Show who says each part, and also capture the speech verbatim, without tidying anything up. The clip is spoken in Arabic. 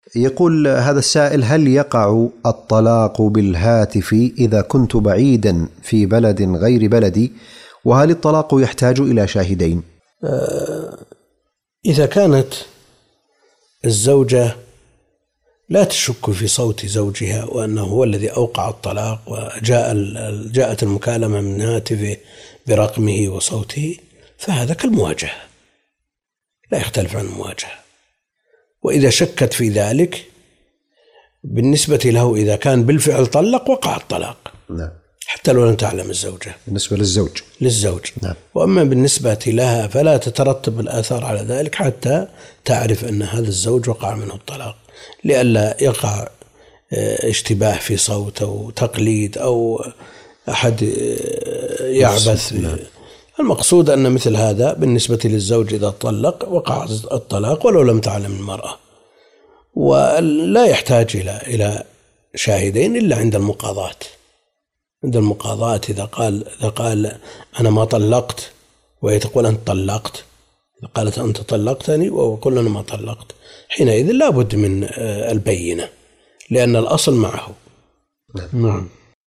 Speaker 1: يقول هذا السائل: هل يقع الطلاق بالهاتف إذا كنت بعيدا في بلد غير بلدي؟ وهل الطلاق يحتاج إلى شاهدين؟
Speaker 2: إذا كانت الزوجة لا تشك في صوت زوجها وأنه هو الذي أوقع الطلاق، وجاء جاءت المكالمة من هاتفه برقمه وصوته، فهذا كالمواجهة لا يختلف عن المواجهة. وإذا شكت في ذلك بالنسبة له إذا كان بالفعل طلق وقع الطلاق،
Speaker 1: نعم،
Speaker 2: حتى لو لم تعلم الزوجة،
Speaker 1: بالنسبة للزوج
Speaker 2: للزوج
Speaker 1: نعم.
Speaker 2: وأما بالنسبة لها فلا تترتب الآثار على ذلك حتى تعرف أن هذا الزوج وقع منه الطلاق، لئلا يقع اشتباه في صوت أو تقليد أو أحد يعبث.
Speaker 1: نعم.
Speaker 2: المقصود أن مثل هذا بالنسبة للزوج إذا طلق وقع الطلاق ولو لم تعلم المرأة، ولا يحتاج إلى إلى شاهدين إلا عند المقاضاة. عند المقاضاة إذا قال إذا قال أنا ما طلقت وهي تقول أنت طلقت، إذا قالت أنت طلقتني وهو يقول أنا ما طلقت، حينئذ لا بد من البينة لأن الأصل معه.
Speaker 1: نعم.
Speaker 2: نعم.